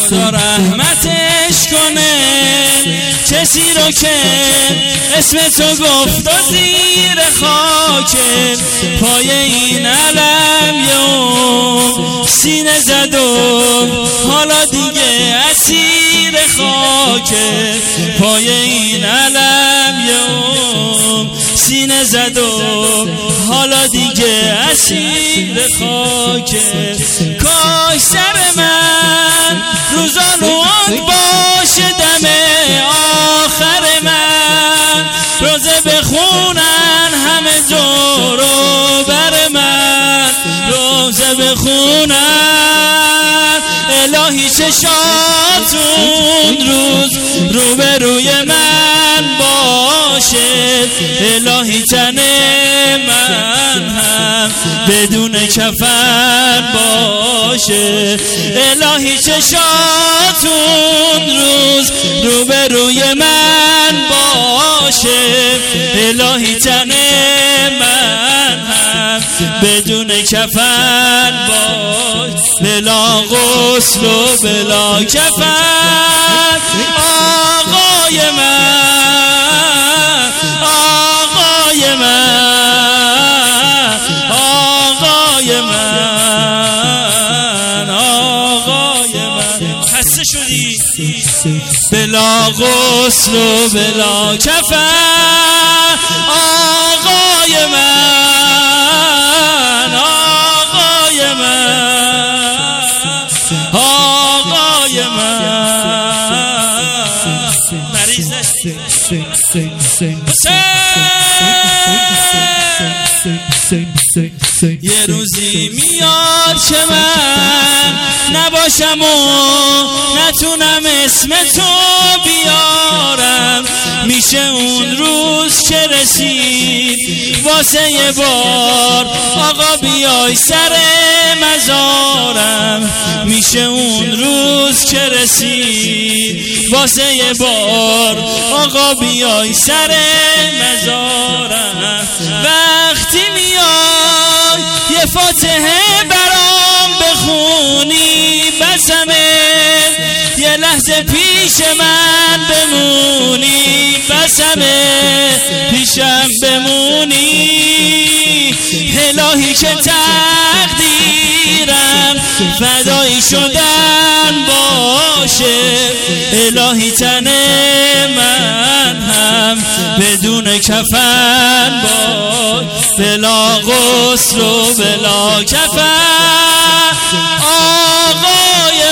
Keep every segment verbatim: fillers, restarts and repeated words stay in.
خدا رحمتش کنه کسی رو که اسم تو گفت و زیر خاک پای این علم یوم سینه زد و حالا دیگه اسیر خاک پای این علم یوم سینه زد و حالا دیگه اسیر خاک کاش سر من روزانوان باشه دم آخر من روزه بخونن همه دور و بر من روزه بخونن الهی چشاتون روز روبروی من باشه الهی تن من هم بدون کفن باشه الهی چشاتون روز روبروی من باشه الهی تن من هم بدون کفن باشه بلا غسل و بلا کفن آقای من آقای من آقای من آقای من خسته شدی بلا غسل و بلا کفن آقای من آقای من آقای من مریض یه روزی میاد که من نباشم و نتونم اسم تو بیارم میشه اون روز که رسید واسه یه بار آقا بیای سر مزارم میشه اون روز که رسید واسه یه بار آقا بیای سر مزارم وقتی میای یه فاتحه برام بخونی بسمه یه لحظه پیش من بمونی بسمه پیشم بمونی الهی که تقدیرم فدایی شدن باشه الهی تن من هم بدون کفن باشه بلا غسل و بلا کفن آقای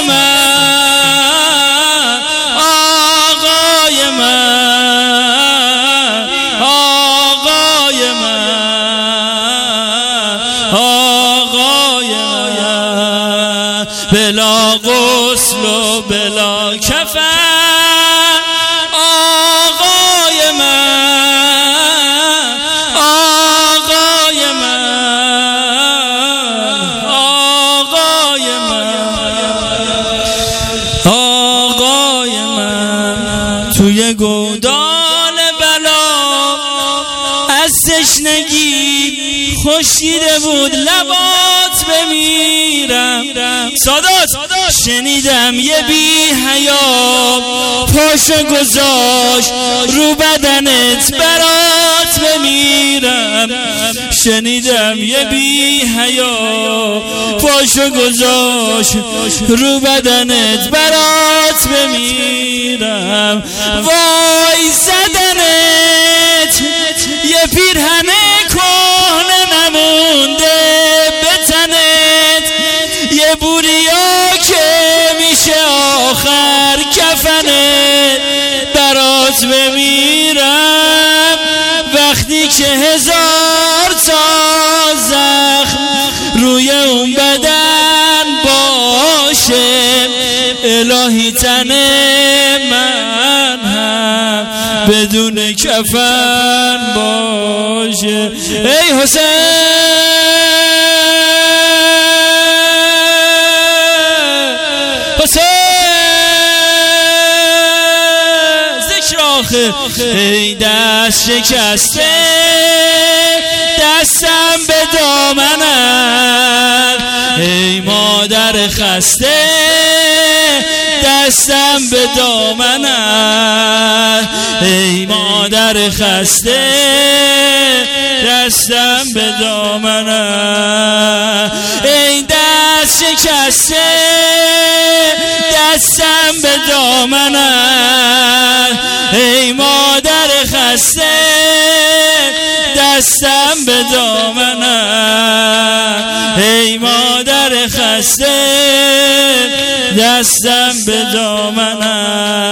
من آقای من آقای من آقای من بلا غسل و بلا کفن آقای من آقای من آقای من آقای من توی گودال بلا از تشنگی خشکیده بود لبات بمیرم سادات شنیدم یه بی حیا پاشو گذاشت رو بدنت برات بمیرم شنیدم یه بی حیا پاشو گذاشت رو بدنت برات بمیرم وای زدنت یه پیرهن کهنه نمونده بتنت یه بوریا که میشه آخر کفنت برات بمیرم وقتی که هزار تا زخم روی اون بدن باشه الهی تن من هم بدون کفن باشه ای حسین ای دست شکسته دستم به دامنت ای مادر خسته دستم به دامنت ای مادر خسته دستم به دامنت ای دست شکسته دستم به دامنت ای مادر خسته دستم به دامنت ای مادر خسته دستم به دامنت